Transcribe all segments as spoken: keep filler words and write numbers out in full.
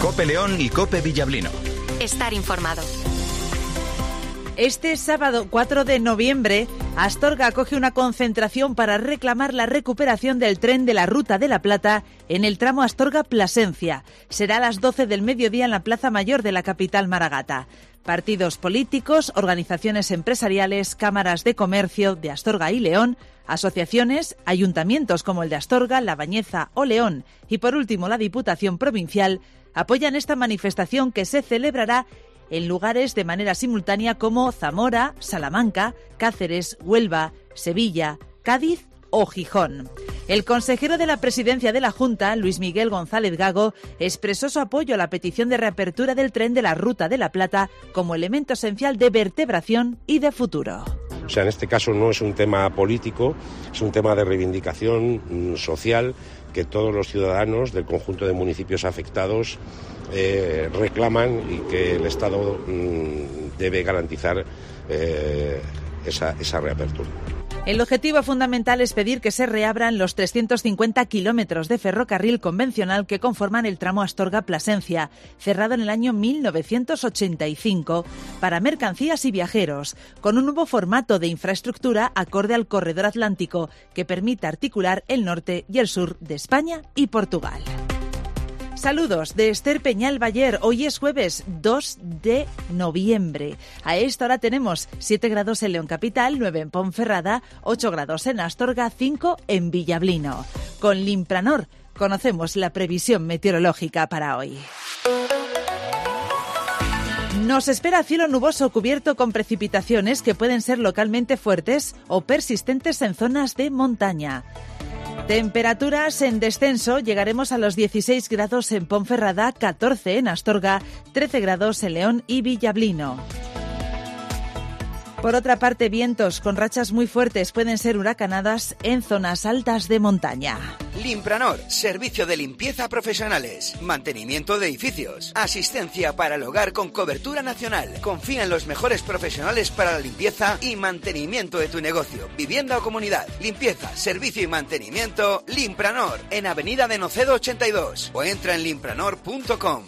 COPE León y COPE Villablino. Estar informado. Este sábado cuatro de noviembre, Astorga acoge una concentración para reclamar la recuperación del tren de la Ruta de la Plata en el tramo Astorga-Plasencia. Será a las doce del mediodía en la Plaza Mayor de la capital maragata. Partidos políticos, organizaciones empresariales, cámaras de comercio de Astorga y León, asociaciones, ayuntamientos como el de Astorga, La Bañeza o León y por último la Diputación Provincial apoyan esta manifestación que se celebrará en lugares de manera simultánea como Zamora, Salamanca, Cáceres, Huelva, Sevilla, Cádiz o Gijón. El consejero de la Presidencia de la Junta, Luis Miguel González Gago, expresó su apoyo a la petición de reapertura del tren de la Ruta de la Plata como elemento esencial de vertebración y de futuro. O sea, en este caso no es un tema político, es un tema de reivindicación social que todos los ciudadanos del conjunto de municipios afectados eh, reclaman y que el Estado mm, debe garantizar eh, esa, esa reapertura. El objetivo fundamental es pedir que se reabran los trescientos cincuenta kilómetros de ferrocarril convencional que conforman el tramo Astorga-Plasencia, cerrado en el año mil novecientos ochenta y cinco, para mercancías y viajeros, con un nuevo formato de infraestructura acorde al corredor atlántico que permita articular el norte y el sur de España y Portugal. Saludos de Esther Peñal Bayer. Hoy es jueves dos de noviembre. A esta hora tenemos siete grados en León Capital, nueve en Ponferrada, ocho grados en Astorga, cinco en Villablino. Con Limpranor conocemos la previsión meteorológica para hoy. Nos espera cielo nuboso cubierto con precipitaciones que pueden ser localmente fuertes o persistentes en zonas de montaña. Temperaturas en descenso, llegaremos a los dieciséis grados en Ponferrada, catorce en Astorga, trece grados en León y Villablino. Por otra parte, vientos con rachas muy fuertes pueden ser huracanadas en zonas altas de montaña. Limpranor, servicio de limpieza profesionales, mantenimiento de edificios, asistencia para el hogar con cobertura nacional. Confía en los mejores profesionales para la limpieza y mantenimiento de tu negocio, vivienda o comunidad. Limpieza, servicio y mantenimiento, Limpranor, en Avenida de Nocedo ochenta y dos o entra en limpranor punto com.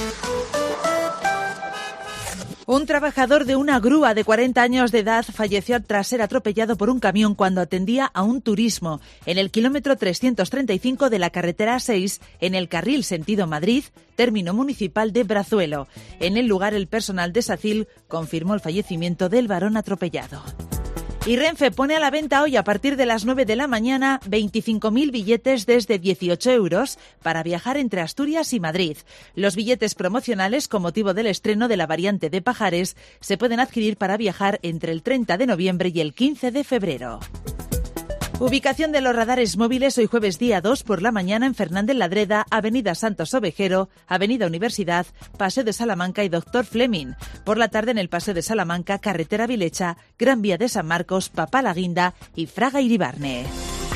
Un trabajador de una grúa de cuarenta años de edad falleció tras ser atropellado por un camión cuando atendía a un turismo en el kilómetro trescientos treinta y cinco de la carretera seis en el carril sentido Madrid, término municipal de Brazuelo. En el lugar, el personal de SACIL confirmó el fallecimiento del varón atropellado. Y Renfe pone a la venta hoy a partir de las nueve de la mañana veinticinco mil billetes desde dieciocho euros para viajar entre Asturias y Madrid. Los billetes promocionales con motivo del estreno de la variante de Pajares se pueden adquirir para viajar entre el treinta de noviembre y el quince de febrero. Ubicación de los radares móviles hoy jueves día dos por la mañana en Fernández Ladreda, Avenida Santos Ovejero, Avenida Universidad, Paseo de Salamanca y Doctor Fleming. Por la tarde en el Paseo de Salamanca, Carretera Vilecha, Gran Vía de San Marcos, Papalaguinda y Fraga Iribarne.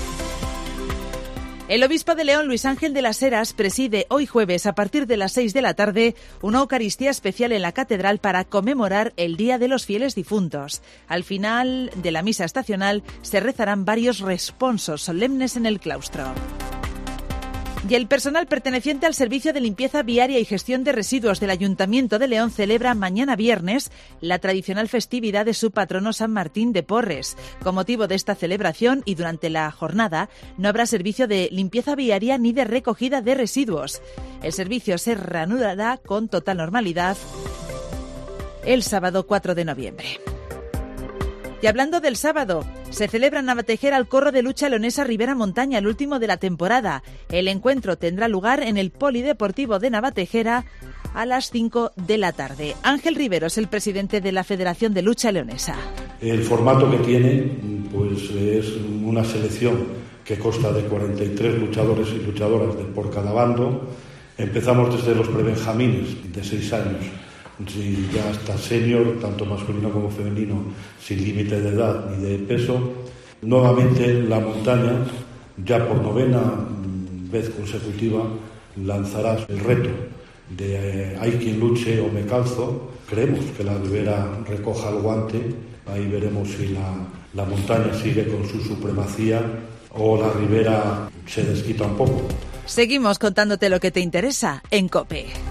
El obispo de León, Luis Ángel de las Heras, preside hoy jueves a partir de las seis de la tarde una Eucaristía especial en la catedral para conmemorar el Día de los Fieles Difuntos. Al final de la misa estacional se rezarán varios responsos solemnes en el claustro. Y el personal perteneciente al Servicio de Limpieza Viaria y Gestión de Residuos del Ayuntamiento de León celebra mañana viernes la tradicional festividad de su patrono San Martín de Porres. Con motivo de esta celebración y durante la jornada no habrá servicio de limpieza viaria ni de recogida de residuos. El servicio se reanudará con total normalidad el sábado cuatro de noviembre. Y hablando del sábado, se celebra en Navatejera el Corro de Lucha Leonesa Ribera Montaña, el último de la temporada. El encuentro tendrá lugar en el Polideportivo de Navatejera a las cinco de la tarde. Ángel Rivero es el presidente de la Federación de Lucha Leonesa. El formato que tiene pues es una selección que consta de cuarenta y tres luchadores y luchadoras de por cada bando. Empezamos desde los prebenjamines de seis años. Sí, ya hasta senior, tanto masculino como femenino, sin límite de edad ni de peso. Nuevamente la montaña, ya por novena vez consecutiva, lanzará el reto de eh, hay quien luche o me calzo. Creemos que la Ribera recoja el guante, ahí veremos si la, la montaña sigue con su supremacía o la Ribera se desquita un poco. Seguimos contándote lo que te interesa en COPE.